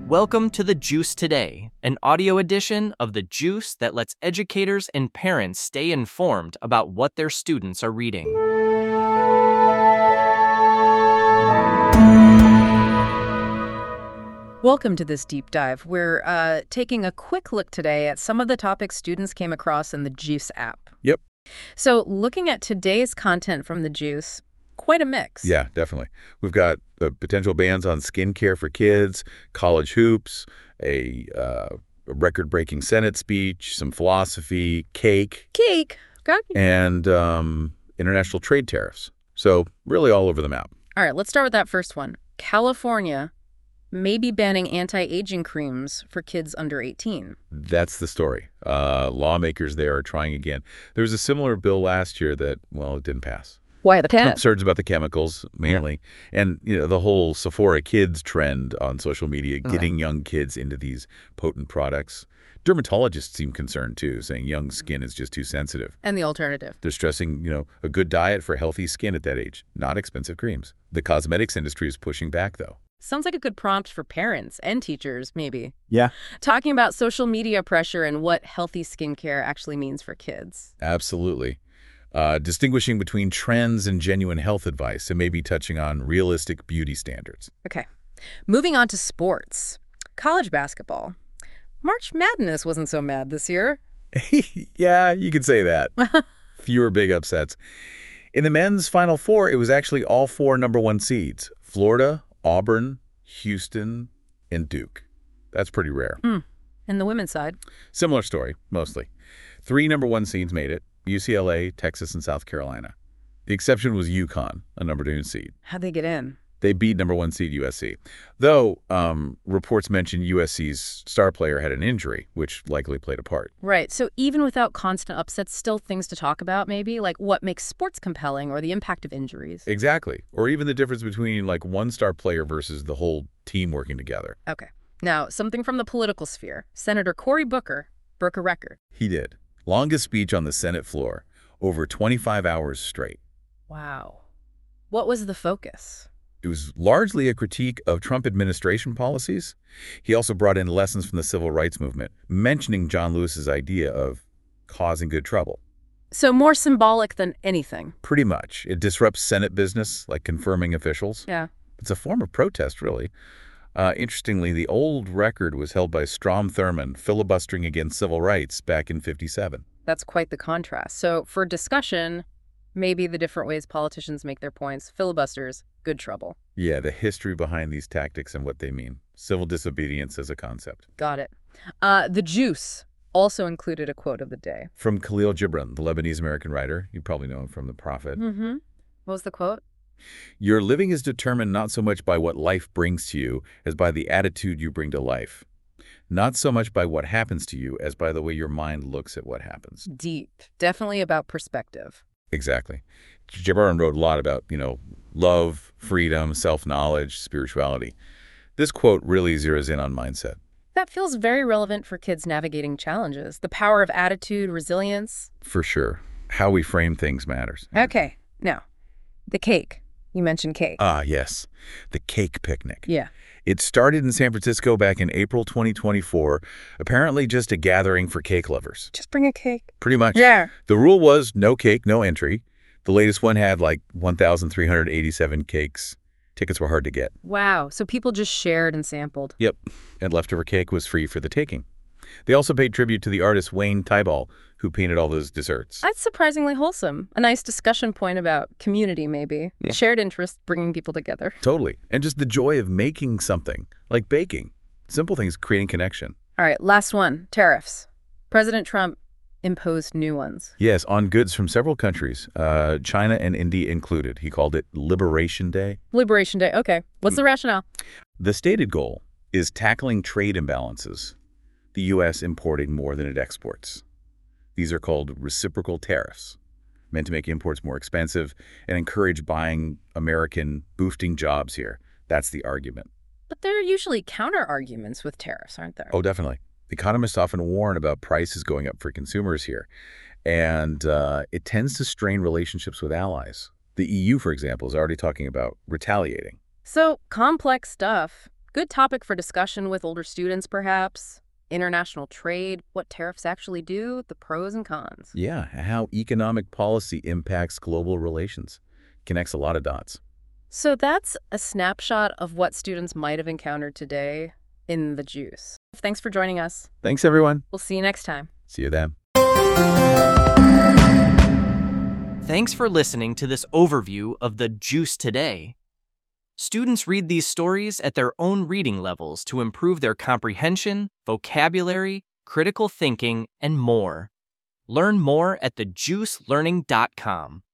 Welcome to The Juice Today, an audio edition of The Juice that lets educators and parents stay informed about what their students are reading. Welcome to this deep dive. We're taking a quick look today at some of the topics students came across in the Juice app. Yep. So looking at today's content from the Juice, quite a mix. Yeah, definitely. We've got potential bans on skincare for kids, college hoops, a record-breaking Senate speech, some philosophy, cake, Got you. and international trade tariffs. So really all over the map. All right, let's start with that first one. California may be banning anti-aging creams for kids under 18. That's the story. Lawmakers there are trying again. There was a similar bill last year that, well, it didn't pass. Why the Concerns about the chemicals, mainly. And, the whole Sephora Kids trend on social media, getting young kids into these potent products. Dermatologists seem concerned, too, saying young skin is just too sensitive. And the alternative. They're stressing, a good diet for healthy skin at that age, not expensive creams. The cosmetics industry is pushing back, though. Sounds like a good prompt for parents and teachers, maybe. Yeah. Talking about social media pressure and what healthy skincare actually means for kids. Absolutely. Distinguishing between trends and genuine health advice, and maybe touching on realistic beauty standards. Okay. Moving on to sports. College basketball. March Madness wasn't so mad this year. Yeah, you could say that. Fewer big upsets. In the men's Final Four, it was actually all four #1 seeds. Florida, Auburn, Houston, and Duke. That's pretty rare. And the women's side? Similar story, mostly. 3 #1 seeds made it. UCLA, Texas, and South Carolina. The exception was UConn, a #2 seed. How'd they get in? They beat #1 seed USC. Though reports mention USC's star player had an injury, which likely played a part. Right. So even without constant upsets, still things to talk about, maybe? Like what makes sports compelling or the impact of injuries? Exactly. Or even the difference between one star player versus the whole team working together. Okay. Now, something from the political sphere. Senator Cory Booker broke a record. He did. Longest speech on the Senate floor, over 25 hours straight. Wow. What was the focus? It was largely a critique of Trump administration policies. He also brought in lessons from the civil rights movement, mentioning John Lewis's idea of causing good trouble. So more symbolic than anything. Pretty much. It disrupts Senate business, like confirming officials. Yeah. It's a form of protest, really. Interestingly, the old record was held by Strom Thurmond, filibustering against civil rights back in '57. That's quite the contrast. So for discussion, maybe the different ways politicians make their points, filibusters, good trouble. Yeah, the history behind these tactics and what they mean. Civil disobedience as a concept. Got it. The Juice also included a quote of the day. From Khalil Gibran, the Lebanese-American writer. You probably know him from The Prophet. Mm-hmm. What was the quote? Your living is determined not so much by what life brings to you as by the attitude you bring to life. Not so much by what happens to you as by the way your mind looks at what happens. Deep. Definitely about perspective. Exactly. Gibran wrote a lot about, love, freedom, self-knowledge, spirituality. This quote really zeroes in on mindset. That feels very relevant for kids navigating challenges. The power of attitude, resilience. For sure. How we frame things matters. Okay. Now, the cake. You mentioned cake. Ah, yes. The cake picnic. Yeah. It started in San Francisco back in April 2024, apparently just a gathering for cake lovers. Just bring a cake. Pretty much. Yeah. The rule was no cake, no entry. The latest one had 1,387 cakes. Tickets were hard to get. Wow. So people just shared and sampled. Yep. And leftover cake was free for the taking. They also paid tribute to the artist Wayne Tyball, who painted all those desserts. That's surprisingly wholesome. A nice discussion point about community, maybe. Yeah. Shared interest, bringing people together. Totally. And just the joy of making something, like baking. Simple things creating connection. All right, last one. Tariffs. President Trump imposed new ones. Yes, on goods from several countries, China and India included. He called it Liberation Day. Liberation Day. Okay. What's the rationale? The stated goal is tackling trade imbalances, the U.S. importing more than it exports. These are called reciprocal tariffs, meant to make imports more expensive and encourage buying American, boosting jobs here. That's the argument. But there are usually counter-arguments with tariffs, aren't there? Oh, definitely. Economists often warn about prices going up for consumers here, and it tends to strain relationships with allies. The EU, for example, is already talking about retaliating. So, complex stuff. Good topic for discussion with older students, perhaps. International trade, what tariffs actually do, the pros and cons. Yeah, how economic policy impacts global relations. Connects a lot of dots. So that's a snapshot of what students might have encountered today in the Juice. Thanks for joining us. Thanks, everyone. We'll see you next time. See you then. Thanks for listening to this overview of the Juice Today. Students read these stories at their own reading levels to improve their comprehension, vocabulary, critical thinking, and more. Learn more at thejuicelearning.com.